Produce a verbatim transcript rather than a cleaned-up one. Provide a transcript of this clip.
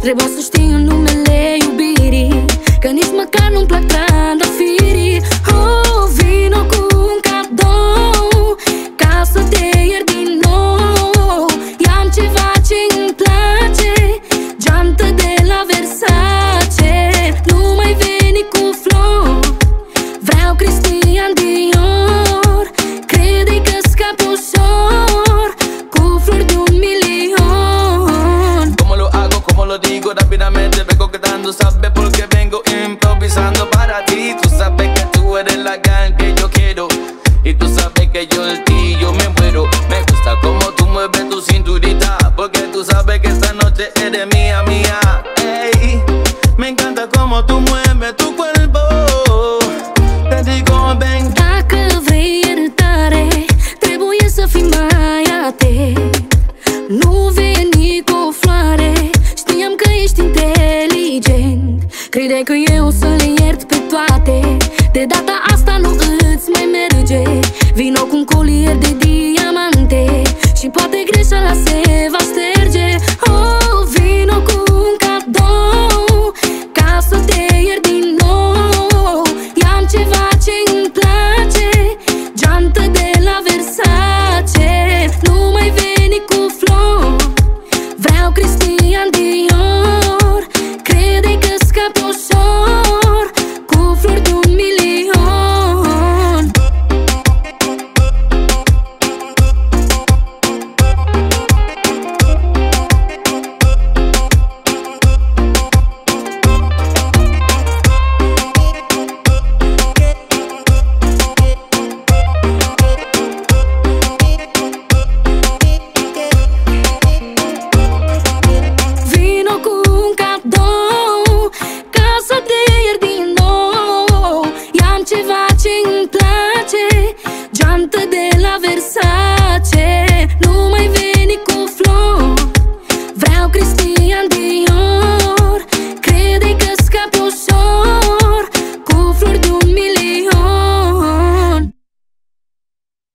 Trebuia să știi în numele iubirii că nici măcar nu-mi plac trandafirii. Oh, vino cu un cadou ca să te iert din nou. I-am ceva ce-mi place, geantă de la Versace. Nu mai veni cu flori, vreau Christian Dior. Crede că scap ușor cu flori de un milion. Como lo hago, como lo digo, rápidamente vengo quedando, sabes porque vengo improvisando para ti. Tú sabes que tú eres la gal que yo quiero y tú sabes que yo el ti yo me muero. Me gusta como tú mueves tu cinturita porque tú sabes que esta noche eres mía, mía. Ey, me encanta como tú mueves tu cuerpo. Te digo ven. Dacă vrei iertare, trebuie să fii mai atent. Nu veni cu o floare, știam că ești inteligent. Credeai că eu să le iert pe toate, de data asta nu îți mai merge. Vino cu un colier de diamante și poate greșeala se va șterge. Oh, vino cu un cadou ca să te iert din nou. I-am ceva ce-mi place, geantă de la Versace. Nu mai veni cu flori, vreau Christian Dior. Crede că scap ușor cu flori de un milion. Vino cu un cadou ca să te iert din nou. I-am ceva ce-mi place, geantă de la Versace.